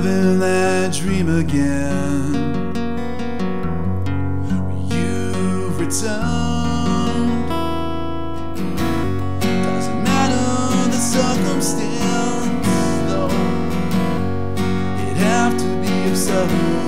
having that dream again. You've returned. Doesn't matter the circumstance, though it'd have to be absurd.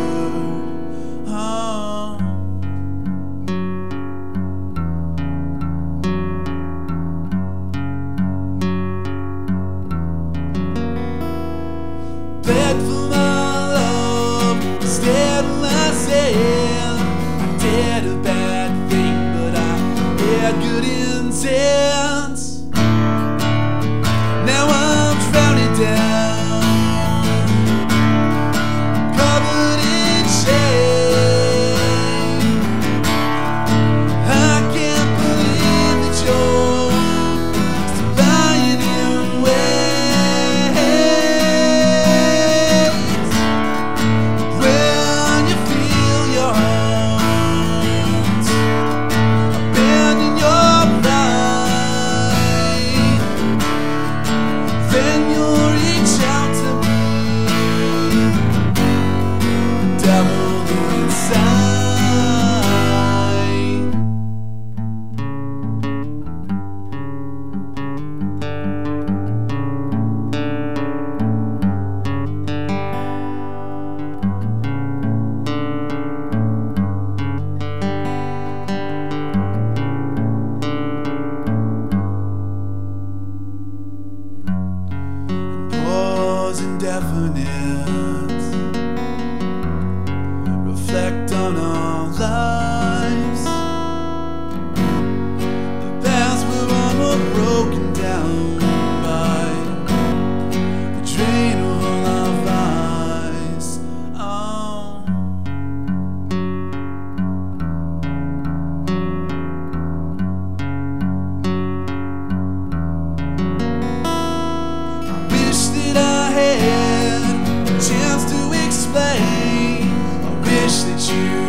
Beg for my love, instead I said I did a bad thing, but I had good intent. Now I'm drowning down, covered in shame. I can't believe that you're still lying in wait. Then you'll reach out to me, the devil inside. Indefinite, reflect on our lives. The paths we're on were broken down by the drain of all our lives. I wish that I had chance to explain. I wish that you